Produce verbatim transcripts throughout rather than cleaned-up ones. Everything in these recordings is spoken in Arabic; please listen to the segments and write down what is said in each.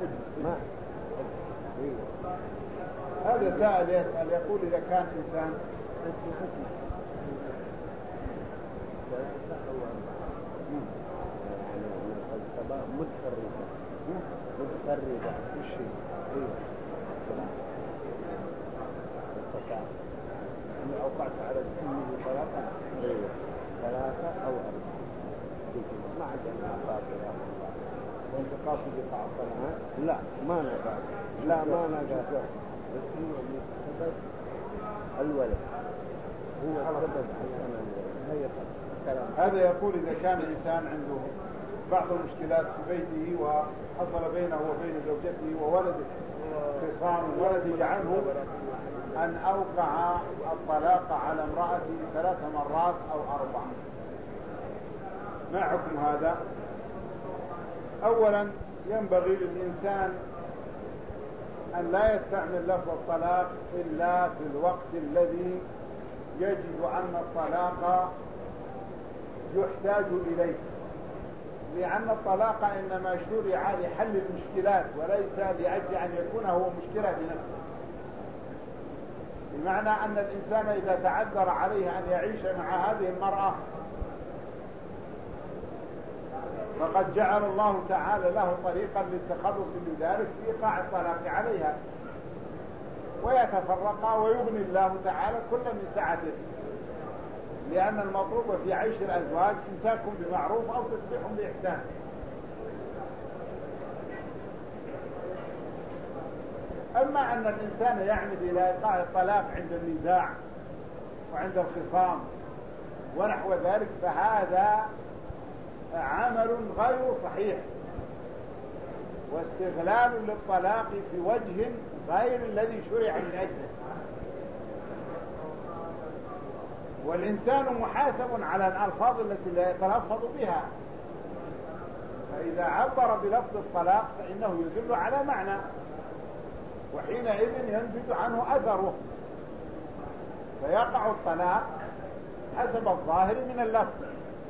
ما هذا سائل يسأل يقول إذا كان إنسان متفردة متفردة وش هي؟ ايوه استطاع أني أوقعت على أمه ثلاثة ايوه ثلاثة او اربعة ما عندنا باطل وأنت قاصد يقع الصلاة؟ لا ما نقاط لا ما نقاط بس هو سبب الولد هو سبب عشان هي كلام. هذا يقول إذا كان إنسان عنده بعض المشكلات في بيته وحصل بينه وبين زوجته وولده خصام ونتج عنه أن أوقع الطلاق على امرأته ثلاث مرات أو أربع، ما حكم هذا؟ أولا ينبغي للإنسان أن لا يستعمل لفظ الطلاق إلا في الوقت الذي يجد أن الطلاق يحتاج إليه، لأن الطلاق إنما شرع لحل المشكلات وليس لأجل أن يكون هو مشكلة بنفسه. بمعنى أن الإنسان إذا تعذر عليه أن يعيش مع هذه المرأة فقد جعل الله تعالى له طريقا للتخلص من ذلك في إيقاع الطلاق عليها، ويتفرقا ويغني الله تعالى كل من سعته، لأن المطلوب في عيش الأزواج إمساك بمعروف أو تسبيح بإحسان. أما أن الإنسان يعمد إلى إيقاع الطلاق عند النزاع وعند الخصام ونحو ذلك فهذا عمل غير صحيح واستغلال للطلاق في وجه غير الذي شرع من أجله. والإنسان محاسب على الألفاظ التي لا يتلفظ بها، فإذا عبر بلفظ الطلاق فإنه يدل على معنى، وحينئذ ينتج عنه أثره فيقع الطلاق حسب الظاهر من اللفظ.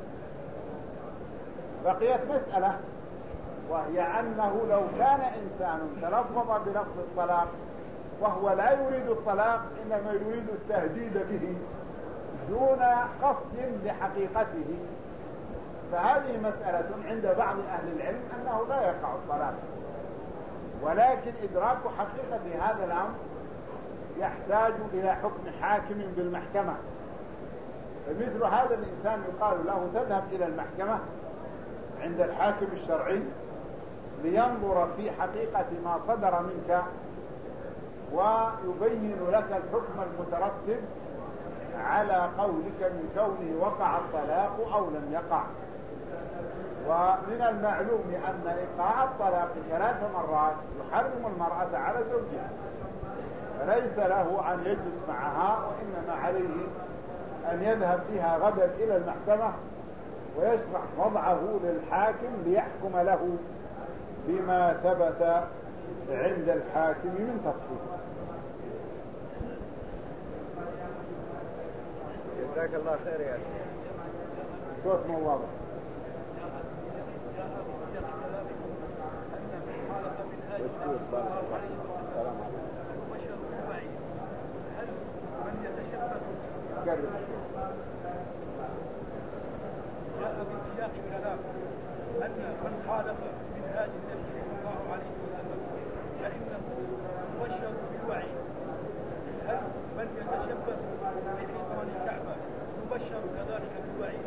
بقيت مسألة، وهي أنه لو كان إنسان تلفظ بلفظ الطلاق وهو لا يريد الطلاق إنما يريد التهديد به دون قصد لحقيقته، فهذه مسألة عند بعض أهل العلم أنه لا يقع الطلاق، ولكن إدراك حقيقة هذا الأمر يحتاج إلى حكم حاكم بالمحكمة. فمثل هذا الإنسان يقال له تذهب إلى المحكمة عند الحاكم الشرعي لينظر في حقيقة ما صدر منك ويبين لك الحكم المترتب على قولك من كونه وقع الطلاق أو لم يقع. ومن المعلوم أن إيقاع الطلاق ثلاث مرات يحرم المرأة على زوجها، فليس له أن يجلس معها، وإنما عليه أن يذهب بها غدا إلى المحكمة ويشرح وضعه للحاكم ليحكم له بما ثبت عند الحاكم من تفصيل. جزاك الله خير يا شيخ. صوت مو واضح. جاء في سياق الكلام أن من خالف منهاج النبي صلى الله عليه وسلم فإنه مبشر بالوعيد. هل من يتشبه بحيطان الكعبة يبشر كذلك بالوعيد؟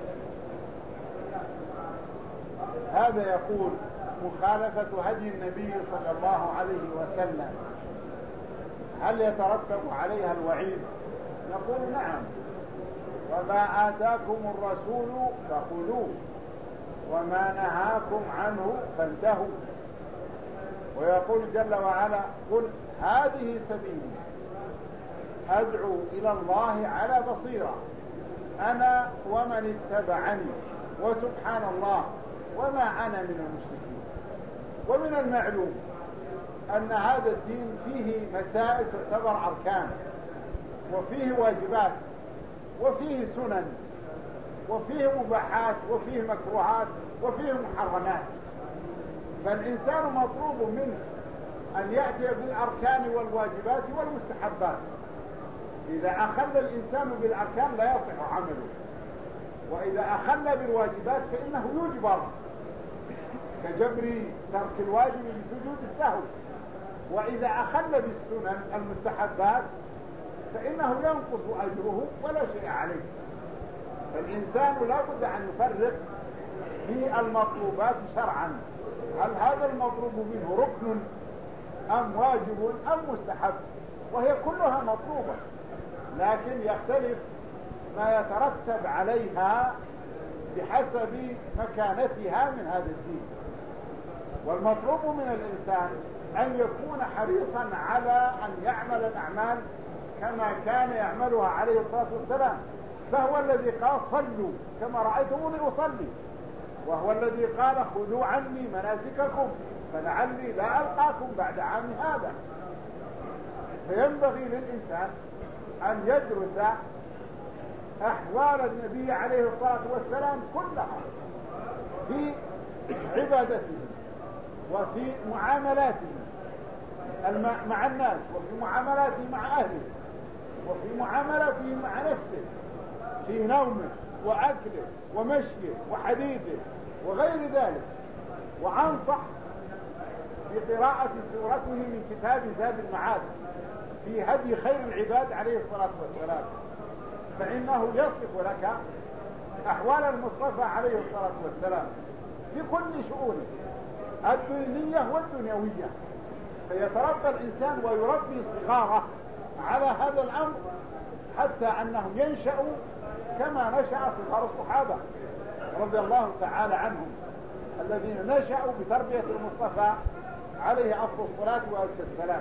هذا يقول مخالفة هدي النبي صلى الله عليه وسلم هل يترتب عليها الوعيد؟ نقول نعم، وما آتاكم الرسول فخذوه وما نهاكم عنه فانتهوا. ويقول جل وعلا قل هذه سبيلي أدعو إلى الله على بصيرة أنا ومن اتبعني وسبحان الله وما أنا من المشركين. ومن المعلوم أن هذا الدين فيه مسائل تعتبر أركان، وفيه واجبات، وفيه سنن، وفيه مباحات، وفيه مكروهات، وفيه محرمات. فالإنسان مطلوب منه أن يأتي بالأركان والواجبات والمستحبات. إذا أخل الإنسان بالأركان لا يصح عمله، وإذا أخل بالواجبات فإنه يجبر، كجبر ترك الواجب بسجود السهو. وإذا أخل بالسنن المستحبات فإنه ينقص أجره ولا شيء عليه. فالإنسان لا بد أن يفرق في المطلوبات شرعا، هل هذا المطلوب منه ركن أم واجب أم مستحب، وهي كلها مطلوبة، لكن يختلف ما يترتب عليها بحسب مكانتها من هذا الدين. والمطلوب من الإنسان أن يكون حريصا على أن يعمل الأعمال كما كان يعملها عليه الصلاة والسلام، فهو الذي قال صلوا كما رأيتموني أصلي، وهو الذي قال خذوا عني مناسككم فلعلي لا ألقاكم بعد عام هذا. فينبغي للإنسان أن يدرس أحوال النبي عليه الصلاة والسلام كلها في عبادته وفي معاملاته مع الناس، وفي معاملاته مع أهله، وفي معاملاته مع نفسه، في نومه وأكله ومشيه وحديثه وغير ذلك. وأنصح بقراءة سورته من كتاب زاد المعاد في هدي خير العباد عليه الصلاة والسلام، فإنه يصف لك أحوال المصطفى عليه الصلاة والسلام في كل شؤونه الدينية والدنيوية، فيتربى الإنسان ويربي صغاره على هذا الأمر حتى أنهم ينشأوا كما نشأ صغار الصحابة رضي الله تعالى عنهم الذين نشأوا بتربية المصطفى عليه أفضل الصلاة والسلام.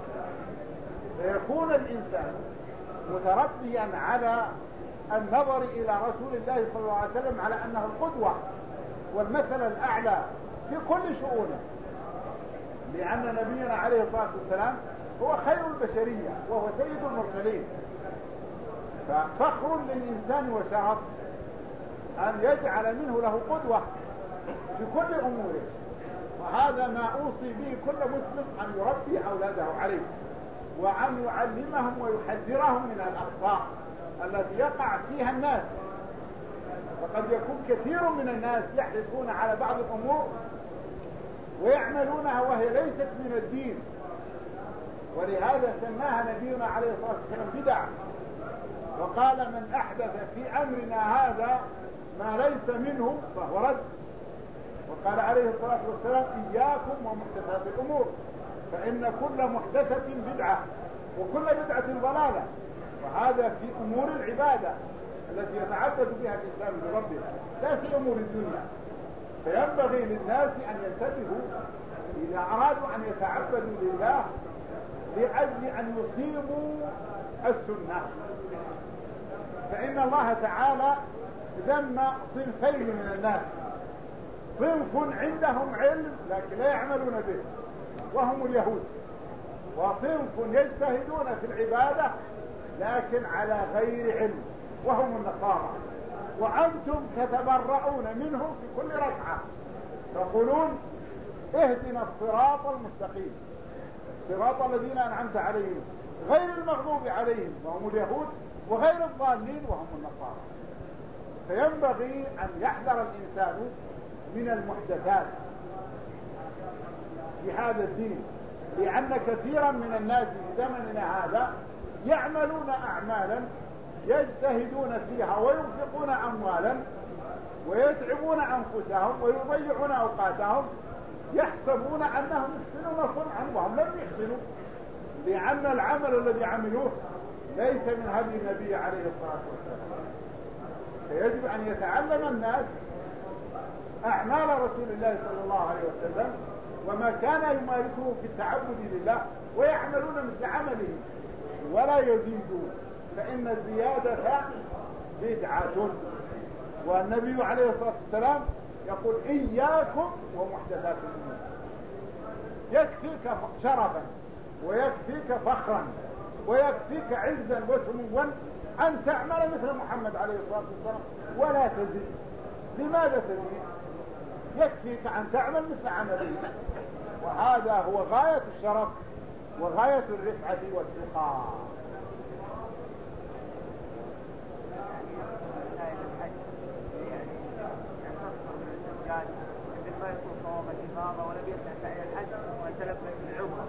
فيكون الإنسان متربيا على النظر إلى رسول الله صلى الله عليه وسلم على أنه القدوة والمثل الأعلى في كل شؤونه، لأن نبينا عليه الصلاة والسلام هو خير البشرية وهو سيد المرسلين. ففخر للإنسان وشرف أن يجعل منه له قدوة في كل أموره، وهذا ما أوصي به كل مسلم أن يربي أولاده عليه، وأن يعلمهم ويحذرهم من الأخطاء التي يقع فيها الناس. فقد يكون كثير من الناس يحرصون على بعض الأمور ويعملونها وهي ليست من الدين، ولهذا سماها نبينا عليه الصلاة والسلام بدع، وقال من أحدث في أمرنا هذا ما ليس منه فهو رد. وقال عليه الصلاة والسلام إياكم ومحدثات الأمور فإن كل محدثة بدعة وكل بدعة ضلالة. وهذا في أمور العبادة التي يتعبد بها الإنسان بربه، لا في أمور الدنيا. فينبغي للناس أن ينتبهوا إذا أرادوا أن يتعبدوا لله لأجل أن يقيموا السنة، فإن الله تعالى ذم صنفين من الناس: صنف عندهم علم لكن لا يعملون به وهم اليهود، وصنف يجتهدون في العبادة لكن على غير علم وهم النصارى. وأنتم تتبرؤون منهم في كل ركعة تقولون اهدنا الصراط المستقيم صراط الذين أنعمت عليهم غير المغضوب عليهم وهم اليهود وغير الضالين وهم النصارى. فينبغي أن يحذر الإنسان من المحدثات في هذا الدين، لأن كثيرا من الناس في زمننا هذا يعملون أعمالا يجتهدون فيها وينفقون أموالا ويتعبون أنفسهم ويضيعون أوقاتهم يحسبون أنهم يحسنون صنعا وهم لم يحسنوا، لأن العمل الذي عملوه ليس من هدي النبي عليه الصلاة والسلام. فيجب أن يتعلم الناس أعمال رسول الله صلى الله عليه وسلم وما كان يمارسه في التعبد لله ويعملون مثل عمله ولا يزيدون، فإن الزيادة بدعة. والنبي عليه الصلاة والسلام يقول إياكم ومحدثات الأمور. يكفيك شرفا ويكفيك فخرا ويكفيك عزا وسموا أن تعمل مثل محمد عليه الصلاة والسلام ولا تزيد. لماذا تزيد؟ يكفيك أن تعمل مثل عمله وهذا هو غاية الشرف وغاية الرفعة والتقى. ما يكون طواف الإفاضة ولم يسعى سعي الحج وتلبس بالعمرة.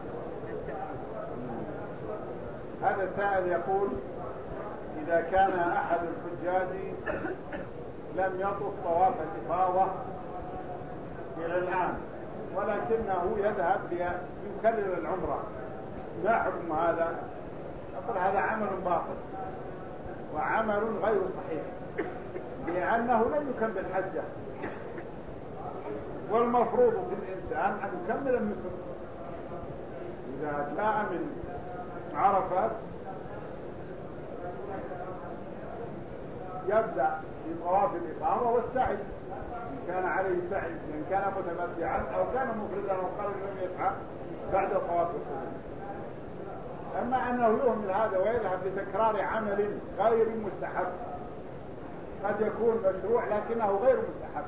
هذا سائل يقول: إذا كان أحد الحجاج لم يطف طواف الإفاضة إلى الآن ولكنه يذهب ليكرر العمرة، ما حكم هذا؟ أقول هذا عمل باطل وعمل غير صحيح، لأنه لم يكمل حجه، والمفروض في الإنسان أن يكمل النسك. إذا جاء من عرفات يبدأ في طواف الإقامة والسعي إن كان عليه سعي، إن كان متمتعا أو كان مفردا وقال لم يسعى بعد طواف القدوم. أما أنه يهمل هذا ويذهب لتكرار عمل غير مستحب، قد يكون مشروع لكنه غير مستحب.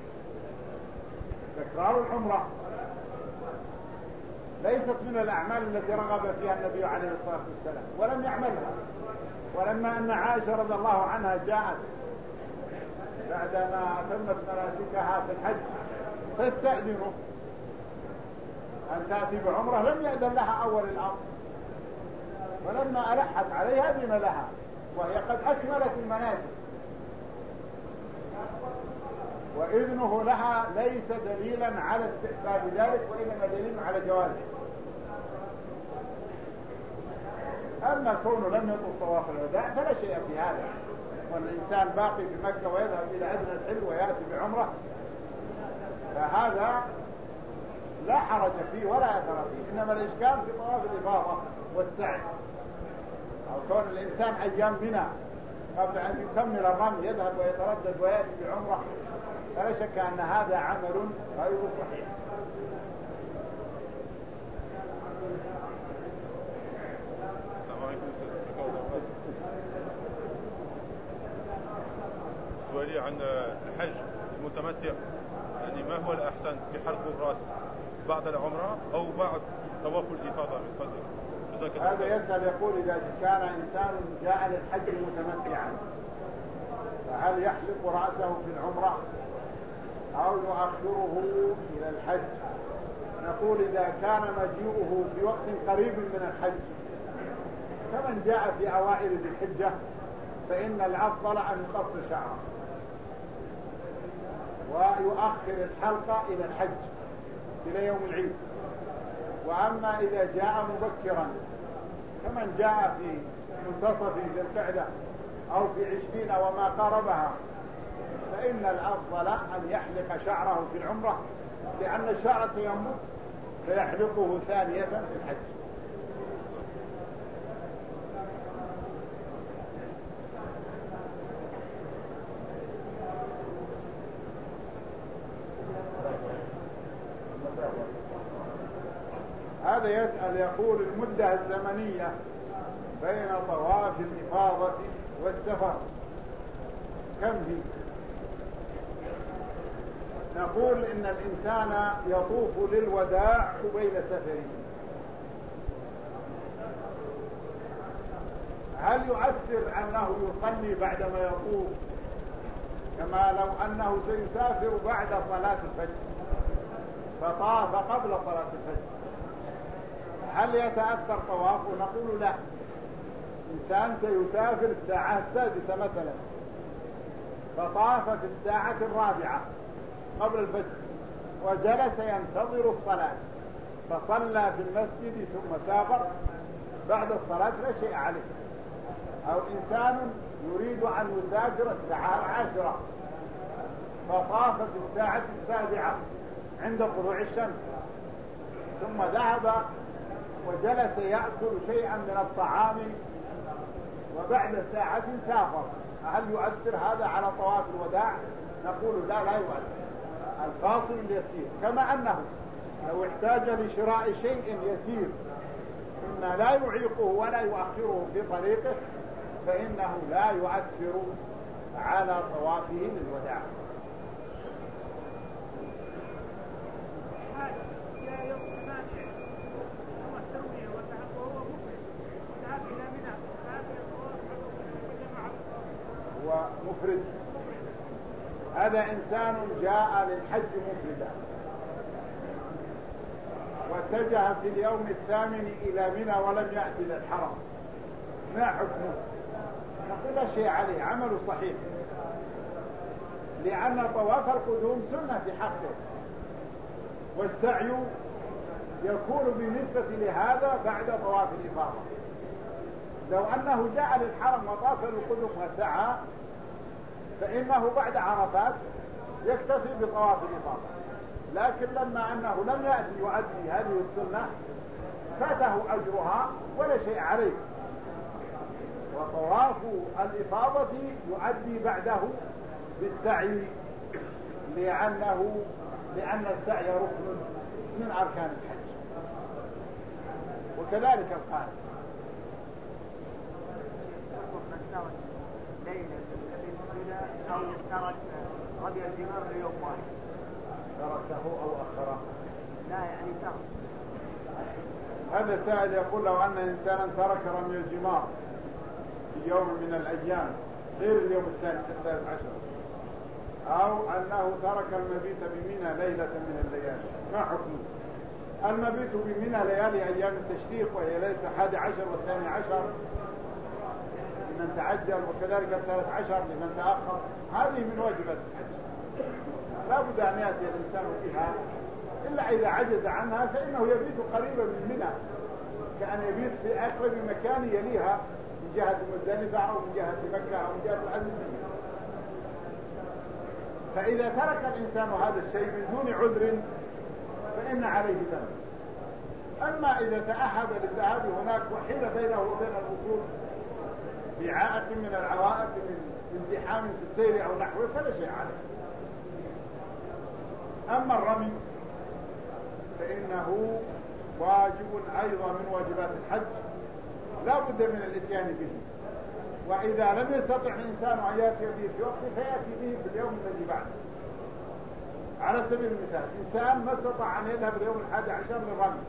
تكرار العمرة ليست من الأعمال التي رغب فيها النبي عليه الصلاة والسلام ولم يعملها. ولما أن عائشة رضي الله عنها جاءت بعدما أتمت مناسكها في الحج تستأذنه أن تأتي بعمرة، لم يأذن لها أول الأمر، ولما ألحت عليها أذن لها وهي قد أكملت المناسك. وإذنه لها ليس دليلا على استحباب ذلك، وإنما دليل على جوازه. أما كونه لم يطف طواف الوداع فلا شيء في هذا، والإنسان باقي في مكة ويذهب إلى أدنى الحل ويأتي بعمرة، فهذا لا حرج فيه ولا أثر فيه. إنما الإشكال في طواف الإفاضة والسعي، أو كون الإنسان أيام منى قبل أن يكمل الرمي يذهب ويتردد ويأتي بعمرة، فلا شك أن هذا عمل غير صحيح. سؤالي عن الحج المتمتع، يعني ما هو الأحسن في حلق الرأس بعد العمرة أو بعد طواف الإفاضة من فضل؟ هذا يسأل يقول: إذا كان إنسان جاء للحج متمتعا فهل يحلق رأسه في العمرة أو يؤخره إلى الحج؟ نقول: إذا كان مجيئه في وقت قريب من الحج كمن جاء في أوائل ذي الحجة فإن الأفضل أن يقص شعره ويؤخر الحلقة إلى الحج إلى يوم العيد. وأما إذا جاء مبكرا كمن جاء في منتصف ذي القعدة أو في عشرين وما قاربها فإن الأفضل أن يحلق شعره في العمرة، لأن الشعر سينبت فيحلقه ثانية في الحج. هذا يسأل يقول: المدة الزمنية بين طواف الإفاضة والسفر كم هي؟ نقول إن الإنسان يطوف للوداع قبيل سفره. هل يؤثر أنه يصلي بعدما يطوف كما لو أنه سيسافر بعد صلاة الفجر فطاف قبل صلاة الفجر؟ هل يتأثر طوافه؟ نقول لا. إنسان سيسافر الساعة السادسة مثلا فطاف في الساعة الرابعة قبل الفجر وجلس ينتظر الصلاة فصلى في المسجد ثم سافر بعد الصلاة لا شيء عليه. أو إنسان يريد أن يسافر الساعة العاشرة فطاف في الساعة السابعة عند طلوع الشمس ثم ذهب وجلس يأكل شيئا من الطعام وبعد ساعة سافر، هل يؤثر هذا على طواف الوداع؟ نقول لا، لا يؤثر. الفاصل اليسير كما أنه لو احتاج لشراء شيء يسير إما لا يعيقه ولا يؤخره في طريقه فإنه لا يؤثر على طوافه للوداع. يا مفرد، هذا إنسان جاء للحج مفردا واتجه في اليوم الثامن إلى منى ولم يأتي للحرم، ما حكمه؟ نقول لا شيء عليه، عمله صحيح، لأن طواف القدوم سنة في حقه، والسعي يكون بالنسبة لهذا بعد طواف الإفاضة. لو أنه جاء للحرم وطاف القدوم وسعى فإنه بعد عرفات يكتفي بطواف الإفاضة، لكن لما أنه لم يأتي يؤدي هذه السنة فاته أجرها ولا شيء عليه، وطواف الإفاضة يؤدي بعده بالسعي، لأنه لأن السعي ركن من أركان الحج، وكذلك القارئ. أو ترك رمي الجمار ليوم واحد، تركه أو أخره؟ لا يعني ترك. هذا سائل يقول لو أن إنسانا ترك رمي الجمار في يوم من الأيام غير اليوم الثالث الثالث عشر، أو أنه ترك المبيت بمنى ليلة من الليالي، ما حكمه؟ المبيت بمنى ليالي أيام التشريق وهي ليلة الحادي عشر والثاني عشر لمن تعجل، وكذلك الثالث عشر لمن تأخر، هذه من واجبات الحج، لا بد أن يأتي الإنسان فيها، إلا إذا عجز عنها فإنه يبيت قريبا من منى، كأن يبيت في أقرب مكان يليها من جهة مزدلفة أو من جهة مكة أو من جهة العزيزية. فإذا ترك الإنسان هذا الشيء من دون عذر فإن عليه ذنب. أما إذا تأهب للذهاب هناك وحيل بينه وبين الوصول بعائق من العوائق من ازدحام في السير أو نحوه فلا شيء عليه. أما الرمي فإنه واجب أيضا من واجبات الحج، لا بد من الاتيان به، وإذا لم يستطع الإنسان أن يأتي به في وقته فيأتي به في اليوم الذي بعده. على سبيل المثال إنسان ما استطاع أن يذهب اليوم الحادي عشر للرمي،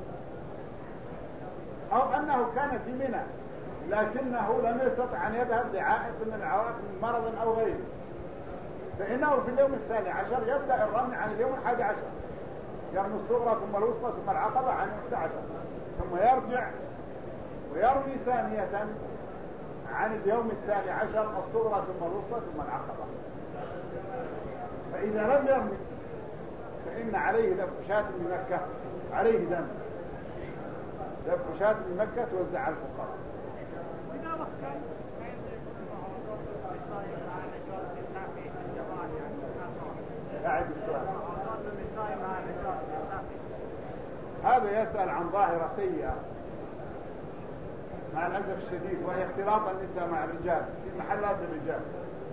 أو أنه كان في منى لكنه لم يستطع أن يذهب لعائق من العوائق من مرض أو غيره، فإنه في اليوم الثاني عشر يبدأ الرمي عن اليوم الحادي عشر، يرمي الصغرى ثم الوسطى ثم العقبة عن الحادي عشر، ثم يرجع ويرمي ثانية عن اليوم الثاني عشر الصغرى ثم الوسطى ثم العقبة. فإذا لم يرمي فإن عليه ذبح شاة من مكة، عليه دم ذبح شاة من مكة توزع على الفقراء. أعد السؤال. هذا يسأل عن ظاهرة سيئة مع الأسف الشديد، وهي اختلاط النساء مع الرجال في محلات الرجال.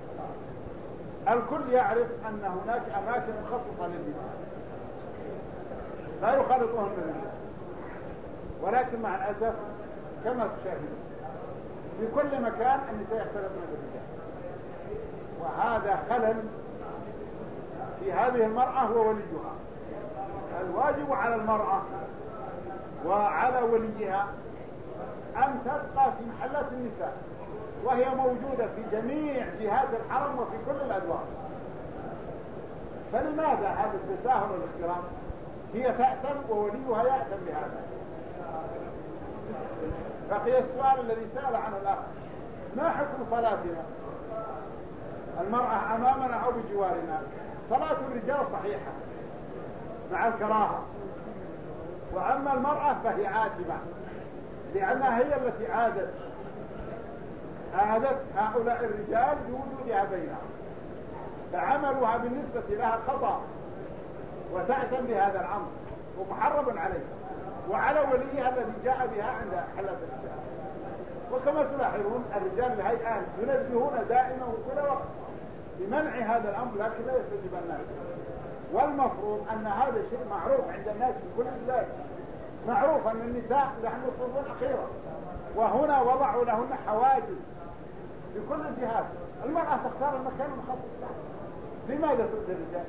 الكل يعرف أن هناك أماكن مخصصة للنساء لا يخالطون الرجال، ولكن مع الأسف كما تشاهدون في كل مكان النساء يختلطن بالرجال، وهذا خلل في هذه المرأة ووليها. الواجب على المرأة وعلى وليها أن تبقى في محلات النساء، وهي موجودة في جميع جهات الحرم وفي كل الأدوار. فلماذا هذا التساهل والاحترام؟ هي تأتم ووليها يأتم بهذا. بقي السؤال الذي سأل عنه الأخ: ما حكم صلاتنا المرأة أمامنا أو بجوارنا؟ صلاة الرجال صحيحة مع الكراهة، وأما المرأة فهي عاتبة، لأنها هي التي عادت عادت هؤلاء الرجال بوجودها بينهم، فعملها بالنسبة لها خطأ وتأتم بهذا الأمر ومحرم عليها وعلى وليها الذي جاء بها عند حلة الرجال. وكما تلاحظون الرجال الهيئان ينبهون دائما وكل وقت بمنع هذا الأمر، لكن لا يستجيب الناس. والمفروض أن هذا الشيء معروف عند الناس في كل البلاد، معروف أن النساء نحن يصرفون أخيرا، وهنا وضعوا لهن حواجز في كل الجهات. المرأة تختار المكان المخصص لها، لماذا تؤذي الرجال؟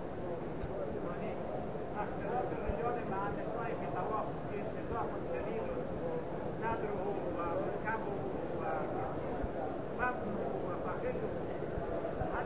اختلاط الرجال مع النساء في طواف في اتفاق دليل نادره ومركبه وفمه وفخذه، هل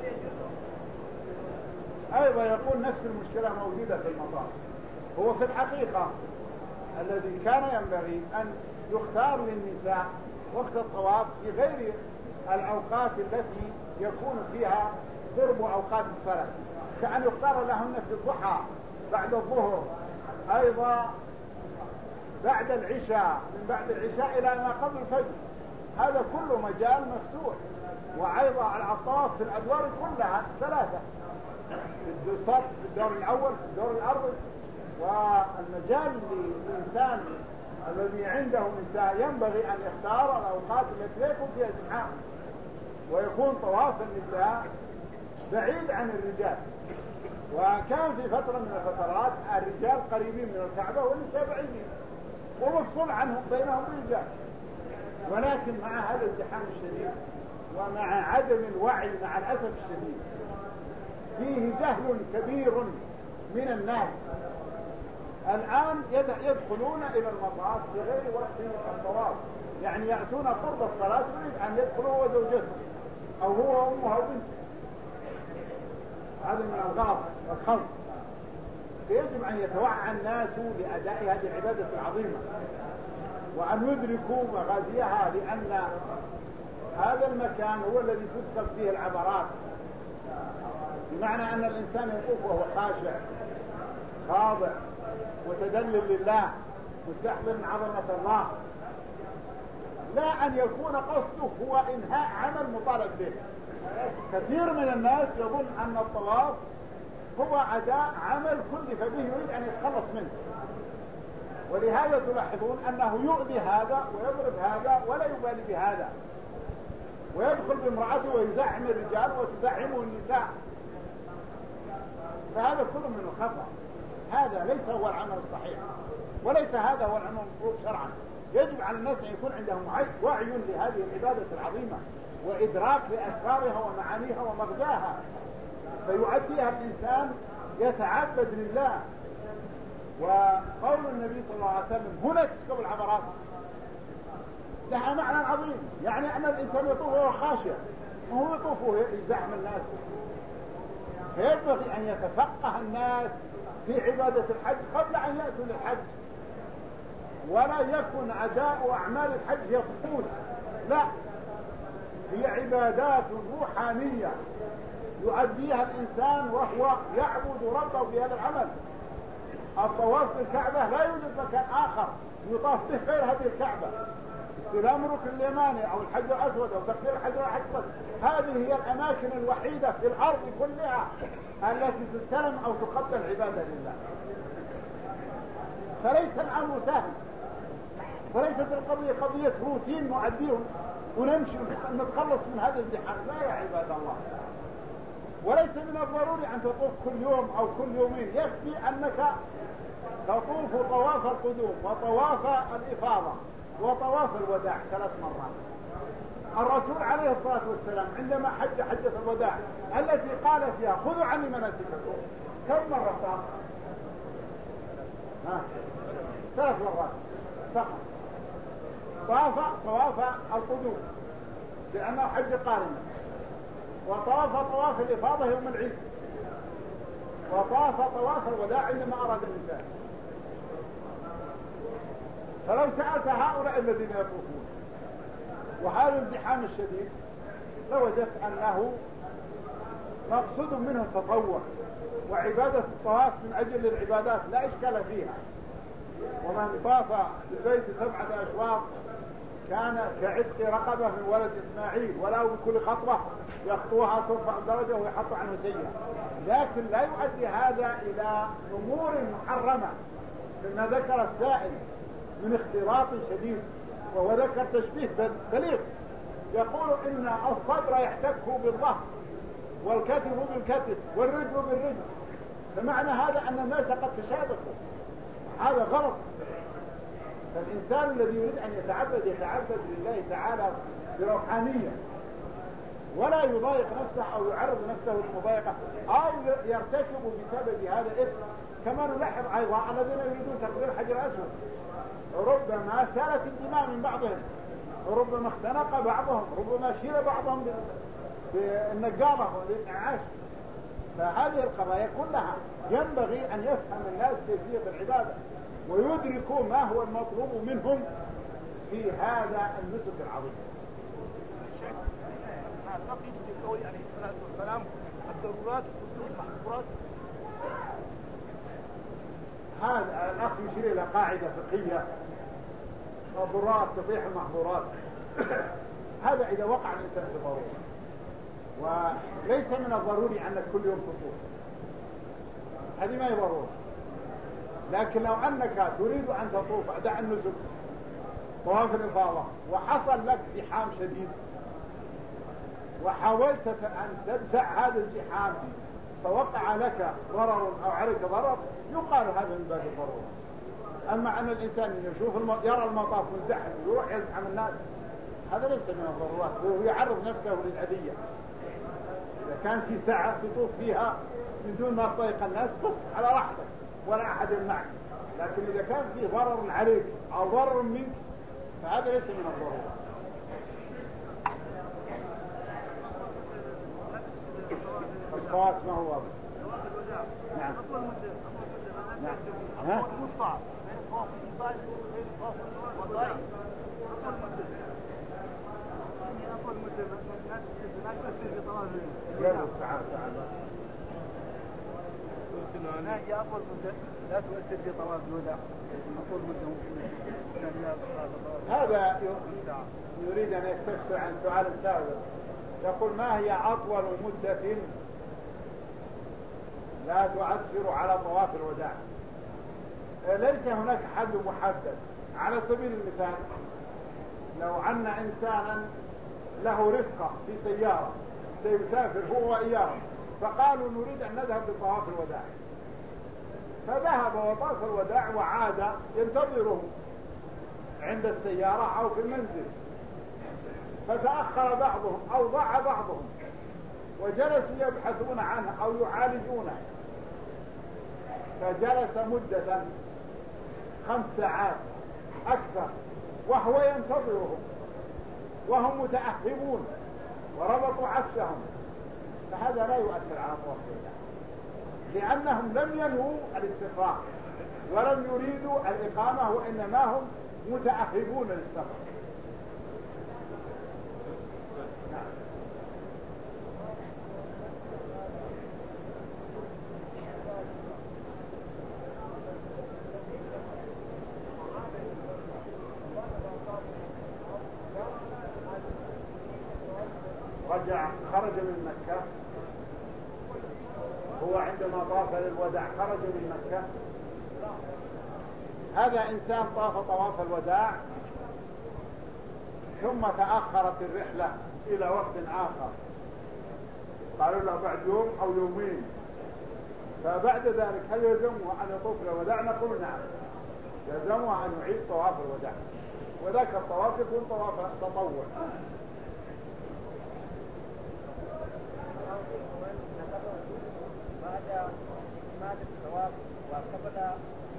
أيضا يقول نفس المشكلة موجودة في المطاف. هو في الحقيقة الذي كان ينبغي أن يختار للنساء وقت الطواف في غير الأوقات التي يكون فيها قرب أوقات الصلاة، كأن يختار لهن في الضحى، بعد الظهر، أيضا بعد العشاء، من بعد العشاء إلى ما قبل الفجر. هذا كله مجال مفتوح. وأيضا على الطواف في الأدوار كلها ثلاثة، في السطح، في الدور الأول، في الدور الأرضي. والمجال للإنسان الذي عنده نساء ينبغي أن يختار الأوقات التي لا يكون فيها ازدحام، ويكون طواف النساء بعيد عن الرجال. وكان في فترة من الفترات الرجال قريبين من الكعبة والنساء بعيدين، ومفصول عنهم بينهم رجال. ولكن مع هذا الازدحام الشديد ومع عدم الوعي مع الأسف الشديد فيه جهل كبير من الناس الآن يدخلون إلى المطاف بغير وقت الطواف، يعني يأتون قرب الصلاة يريد أن يدخلوا هو وزوجته أو هو وأمه أو بنته. هذا من الغلط والخلط. فيجب أن يتوعى الناس لأداء هذه العبادة العظيمة وأن يدركوا مغازيها، لأن هذا المكان هو الذي تسقط فيه العبرات، بمعنى أن الإنسان يطوف وهو خاشع خاضع متذلل لله مستحضر من عظمة الله، لا أن يكون قصده هو إنهاء عمل مطالب به. كثير من الناس يظن أن الطواف هو أداء عمل كلف به يريد أن يتخلص منه، ولهذا تلاحظون أنه يؤذي هذا ويضرب هذا ولا يبالي بهذا، ويدخل بامرأته ويزعم الرجال وتزعمه النساء. فهذا كله من الخطأ. هذا ليس هو العمل الصحيح، وليس هذا هو العمل المفروض شرعا. يجب على الناس أن يكون عندهم وعي لهذه العبادة العظيمة وإدراك لأسرارها ومعانيها ومغزاها، فيؤديها الإنسان يتعبد لله. وقول النبي صلى الله عليه وسلم هنا تسكب العبرات لها معنى عظيم، يعني أن الإنسان يطوف وهو خاشع وهو يطوف يزعم الناس. فينبغي أن يتفقه الناس في عبادة الحج قبل أن يأتوا للحج، ولا يكون أداء أعمال الحج يطفون، لا، هي عبادات روحانية يؤديها الإنسان وهو يعبد ربه بهذا العمل. الطواف بالكعبة لا يوجد مكان آخر يطاف به غير هذه الكعبة. استلام الركن اليماني أو الحجر الأسود أو تكبير الحجر الأسود، هذه هي الأماكن الوحيدة في الأرض كلها التي تستلم أو تقبل عبادة لله. فليس الأمر سهل، وليست القضية قضية روتين نؤديه ونمشي ونتخلص من هذا الازدحام، لا يا عباد الله. وليس من الضروري أن تطوف كل يوم أو كل يومين، يكفي أنك تطوف طواف القدوم وطواف الإفاضة وطواف الوداع ثلاث مرات. الرسول عليه الصلاة والسلام عندما حج حجة الوداع التي قال فيها خذوا عني مناسككم كم مرة طاف؟ ها ثلاث مرات فقط. طاف طواف القدوم لأنه حج قارن، وطاف طواف الإفاضة يوم العيد، وطاف طواف الوداع عندما أراد النساء. فلو سألت هؤلاء الذين يطوفون وهذا الازدحام الشديد لوجدت أنه مقصود منه التطوع وعبادة الطواف من أجل العبادات لا إشكال فيها. ومن طاف البيت سبعة أشواط كان كعتق رقبة من ولد إسماعيل، ولو بكل خطوة يخطوها ترفع درجة ويحط عنه سيئة. لكن لا يؤدي هذا إلى أمور محرمة مما ذكر السائل من اختلاط شديد، وهو ذكر تشبيه بليغ يقول إن الصدر يحتك بالظهر والكتف بالكتف والرجل بالرجل، فمعنى هذا أن الناس قد تشابكوا. هذا غلط. فالإنسان الذي يريد أن يتعبد يتعبد لله تعالى بروحانية، ولا يضايق نفسه أو يعرض نفسه للمضايقة أو يرتكب بسبب هذا الإثم. كما نلاحظ أيضا الذين يريدون تقدير الحجر الأسود ربما سالت الدماء من بعضهم، وربما اختنق بعضهم، ربما شيل بعضهم بالنقابة والإنعاش. فهذه القضايا كلها ينبغي أن يفهم الناس كيفية العبادة ويدركوا ما هو المطلوب منهم في هذا النسك العظيم. أعتقد بقول عليه الصلاة والسلام الضرورات تبيح المحظورات. هذا الأخ يشير إلى قاعدة فقهية الضرورات تبيح المحظورات. هذا إذا وقع الإنسان في ضرورة، وليس من الضروري أنك كل يوم تطوف، هذه ما هي ضرورة. لكن لو أنك تريد أن تطوف أداء النسك طواف الإفاضة وحصل لك زحام شديد وحاولت أن تدفع هذا الزحام فوقع لك ضرر أو عليك ضرر، يقال هذا من باب الضرورة. أما أن الإنسان يشوف الم... يرى المطاف مزدحم ويروح يزحم الناس، هذا ليس من الضرورات، وهو يعرض نفسه للأذية. إذا كان في ساعة تطوف فيها من دون ما تضايق الناس، طف على راحتك ولا أحد يمنعك. لكن إذا كان في ضرر عليك أو ضرر منك فهذا ليس من الضرورة. الطواف ما هو واضح. نعم. نعم. ها؟ ما هي أطول مدة لا تؤثر في طواف الوداع؟ أطول مدة ممكن هذا يريد أن يستفسر عن سؤال سابق. يقول ما هي أطول مدة لا تؤثر على طواف الوداع؟ ليس هناك حد محدد. على سبيل المثال لو أن إنسانا له رفقة في سيارة سيسافر هو وإياهم فقالوا نريد أن نذهب لطواف الوداع، فذهب وطاف الوداع وعاد ينتظره عند السيارة أو في المنزل، فتأخر بعضهم أو ضاع بعضهم وجلسوا يبحثون عنه أو يعالجونه، فجلس مدة خمس ساعات أكثر وهو ينتظرهم وهم متأهبون وربطوا عفشهم، فهذا لا يؤثر على طواف الوداع، لأنهم لم ينووا الاستقرار ولم يريدوا الإقامة وإنما هم متأهبون للسفر. رجع خرج من مكة، هو عندما طاف للوداع خرج من مكة، هذا إنسان طاف طواف الوداع ثم تأخرت الرحلة إلى وقت آخر، قالوا له بعد يوم أو يومين، فبعد ذلك هل يلزمه أن يطوف للوداع؟ نقول نعم، يلزمه أن يعيد طواف الوداع، وذاك الطواف يكون طواف تطوع. بعد إكمال الطواف وقبل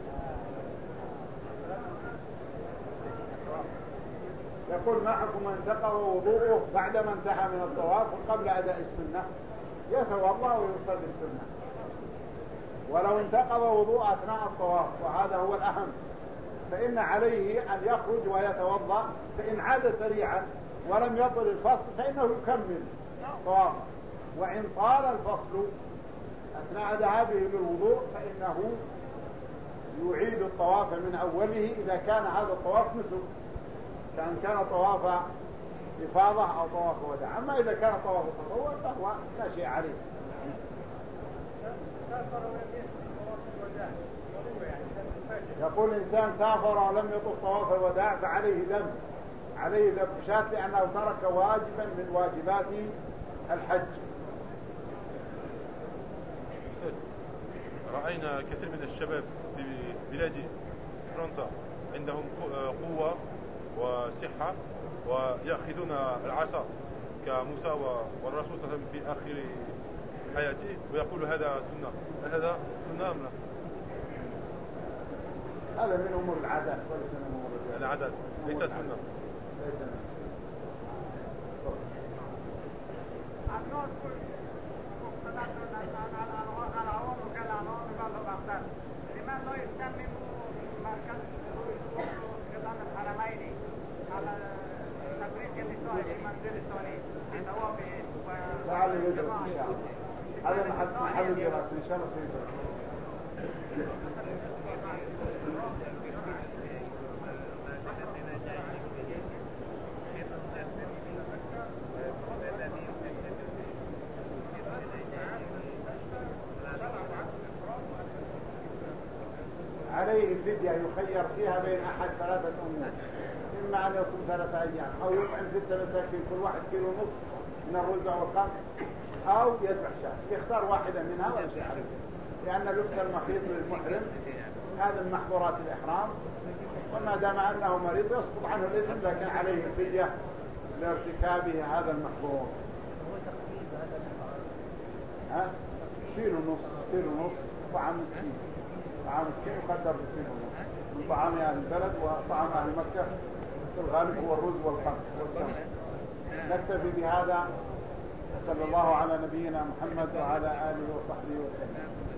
يقول ما حكم من انتقض وضوءه بعدما انتهى من الطواف وقبل أداء السنة؟ يتوضأ ويصلي السنة. ولو انتقض وضوء أثناء الطواف وهذا هو الأهم فإن عليه أن يخرج ويتوضأ، فإن عاد سريعا ولم يطل الفصل فإنه يكمل طوافه، وإن طال الفصل أثناء ذهابه للوضوء فإنه يعيد الطواف من أوله إذا كان هذا الطواف نسك، كان كان طواف إفاضة أو طواف وداع. أما إذا كان طواف تطوع فهو لا شيء عليه. يقول إنسان سافر ولم يطف طواف الوداع فعليه ذنب، عليه ذنب شاة لأنه ترك واجبا من واجبات الحج. رأينا كثير من الشباب في بلاد فرنسا عندهم قوة وصحة ويأخذون العصا كموسى والرسول صلى الله عليه وسلم في آخر حياته ويقول هذا سنة. هذا سنة أم لا؟ هذا من أمور العادات وليس من أمور العادات، ليس سنة. ليس العوام كالعوام والبطل لماذا لا يستمم مركز نظام الحرمين على تبريد النساء في منزل الثاني بثوابه تعالوا ندرس ان شاء الله. هذا محل محل الدراسة ان شاء الله سيدرس. عليه الفدية يخير فيها بين أحد ثلاثة أمور، إما أن يصوم ثلاثة أيام أو يطعم ستة مساكين كل واحد كيلو ونصف من الرز أو القمح أو يذبح شاة، يختار واحدة منها ويمشي عليه، لأن لبس المخيط للمحرم هذا من محظورات الإحرام، وما دام أنه مريض يسقط عنه الإثم لكن عليه الفدية لارتكابه هذا المحظور. ها؟ كيلو ونصف كيلو ونصف طعام مسكين، طعام مسكين يقدر بكيلو ونصف من طعام أهل البلد، وطعام أهل مكة في الغالب هو الرز والقمح والتمر. نكتفي بهذا، صلى الله على نبينا محمد وعلى آله وصحبه وسلم.